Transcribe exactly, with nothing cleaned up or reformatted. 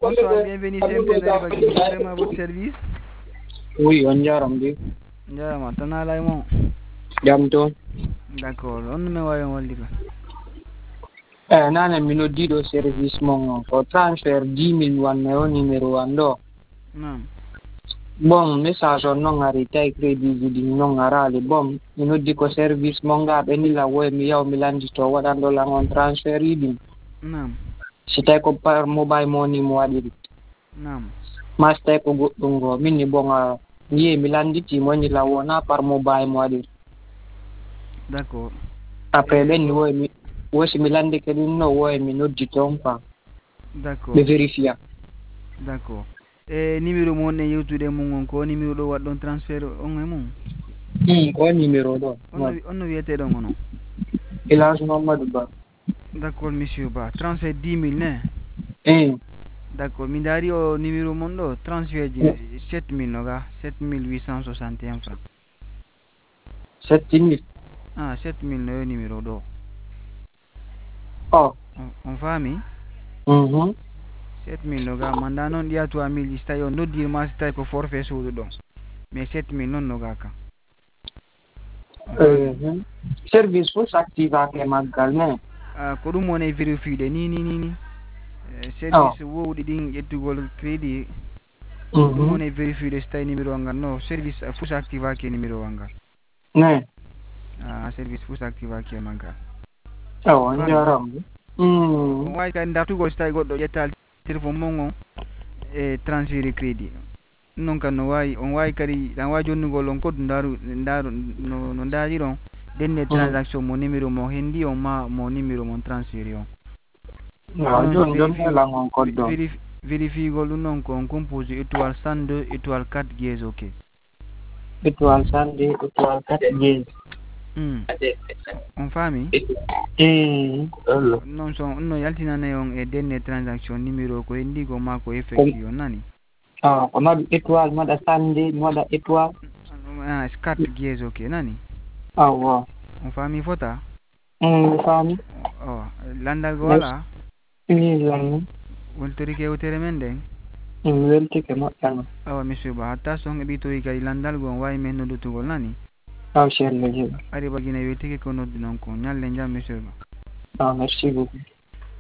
Bonsoir, bienvenue sur M T N Ribagi. Vraiment à votre service. Oui, on jaram bi. Jarama, tana lay mo. Jam to. D'accord, on me wawi on wallita. Eh, nane mino diɗo service mon ko transfert dix mille wanne o numéro an ɗo. Naam. Bon, message on non ari tay crédit ji ɗin non arali. Bon, mi noddi ko service mon ga ɓe nila woye mi yaw mi landito waɗanɗo langon transfert yi ɗin. Naam. Si tawi ko par mobile money mo waɗiri. Naam. Mas tawi ko goɗɗum ngo min ni bon a mi yehi mi landiti mo nila wona par mobile mo waɗiri. D'accord. Après ɓen ni woye mi wosi mi landike ɗum no woye mi noddi toon quoi. D'accord. Ɓe vérifia. D'accord. E numéro mon e yewtude mum on ko numéro ɗo waɗɗon transfert on e mum? Hmm, ko numéro ɗo. On on no wiyeteɗon onon? Elage Mamadou Ba. D'accord monsieur Ba. Transfert dix mille ne? Eh. D'accord. Mi daari o numéro mon ɗo transfert ji sept mille noga sept mille huit cent soixante et un francs. sept mille. Ah, sept mille no yo numéro ɗo. Oh. On, on faami? Mhm. sept mille noga manda noon ɗiya trois mille so tawi o noddirma so tawi ko forfait suudu ɗon mais sept mille noon noga kam. Mhm. Service fof activake maggal ne? Ah, ko ɗum woni vérifié ni ni ni ni service wowɗi ɗin ƴettugol crédit ko ɗum woni vérifié so tawi numéro ngal no service fof activake numéro ngal. Ne. Ah, service fof activake maggal. Oh, on jaram. Mm. On wawi kadi dartugol so tawi goɗɗo ƴetta téléphone mon on e transféré crédit non kan no wawi on wawi kadi ɗan wawi jonnugol on koddu daru daru no no daariron denne transaction mo numéro mo hendi on ma mo numéro mon transféré on. Ah, jon jon helan on koddo. Vérifiegol ɗum noon ko on compose étoile cent deux étoile quatre dièse ok. Étoile cent deux étoile quatre dièse. Hmm. On faami? Eh. Non so no yaltinane on e denne transaction numéro ko hendi ko ma ko effectue on nani? Ah, ko maɗa étoile maɗa cent deux maɗa étoile. Ah, quatre dièse ok nani? Ah, wow. On faami fota? Hmm, faami. Oh, landal go wala? Mi lanni. Wontori kewtere men nden? Mi weltike moƴƴano. Awa monsieur Ba, hatta so on heɓitoyi kadi landal go on wawi men noddutugol nani? Ah, cher le jeeɗa. Ari bagina weltike ko noddi noon ko ñalle jam monsieur Ba. Ah, merci beaucoup.